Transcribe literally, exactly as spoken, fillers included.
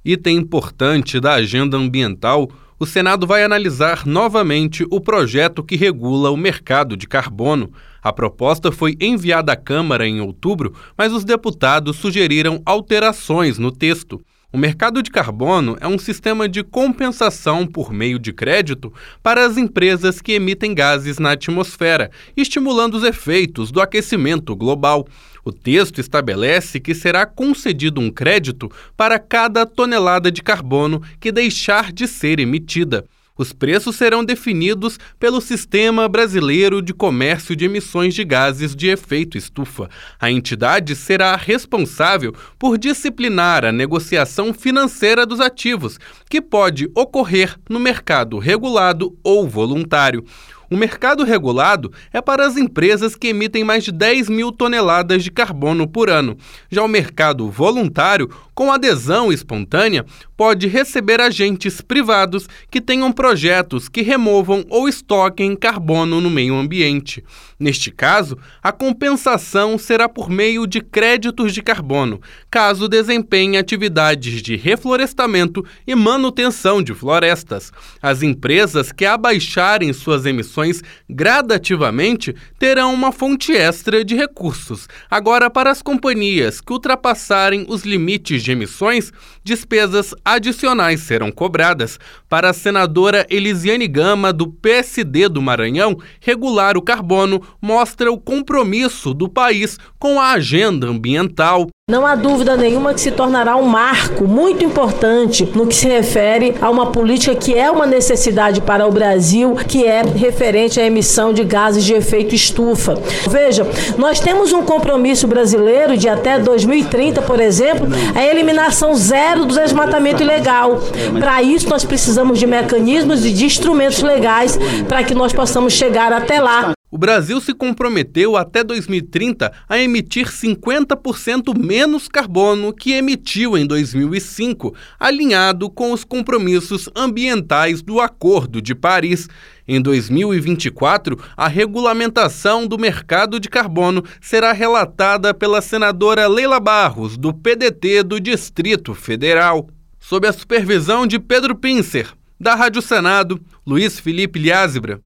Item importante da agenda ambiental, o Senado vai analisar novamente o projeto que regula o mercado de carbono. A proposta foi enviada à Câmara em outubro, mas os deputados sugeriram alterações no texto. O mercado de carbono é um sistema de compensação por meio de crédito para as empresas que emitem gases na atmosfera, estimulando os efeitos do aquecimento global. O texto estabelece que será concedido um crédito para cada tonelada de carbono que deixar de ser emitida. Os preços serão definidos pelo Sistema Brasileiro de Comércio de Emissões de Gases de Efeito Estufa. A entidade será responsável por disciplinar a negociação financeira dos ativos, que pode ocorrer no mercado regulado ou voluntário. O mercado regulado é para as empresas que emitem mais de dez mil toneladas de carbono por ano. Já o mercado voluntário, com adesão espontânea, pode receber agentes privados que tenham projetos que removam ou estoquem carbono no meio ambiente. Neste caso, a compensação será por meio de créditos de carbono, caso desempenhe atividades de reflorestamento e manutenção de florestas. As empresas que abaixarem suas emissões gradativamente terão uma fonte extra de recursos. Agora, para as companhias que ultrapassarem os limites de emissões, despesas adicionais serão cobradas. Para a senadora Elisiane Gama, do P S D do Maranhão, regular o carbono mostra o compromisso do país com a agenda ambiental. Não há dúvida nenhuma que se tornará um marco muito importante no que se refere a uma política que é uma necessidade para o Brasil, que é referente à emissão de gases de efeito estufa. Veja, nós temos um compromisso brasileiro de até dois mil e trinta, por exemplo, a eliminação zero do desmatamento ilegal. Para isso, nós precisamos de mecanismos e de instrumentos legais para que nós possamos chegar até lá. O Brasil se comprometeu até dois mil e trinta a emitir cinquenta por cento menos carbono que emitiu em dois mil e cinco, alinhado com os compromissos ambientais do Acordo de Paris. Em dois mil e vinte e quatro, a regulamentação do mercado de carbono será relatada pela senadora Leila Barros, do P D T do Distrito Federal. Sob a supervisão de Pedro Pincer, da Rádio Senado, Luiz Felipe Liázebra.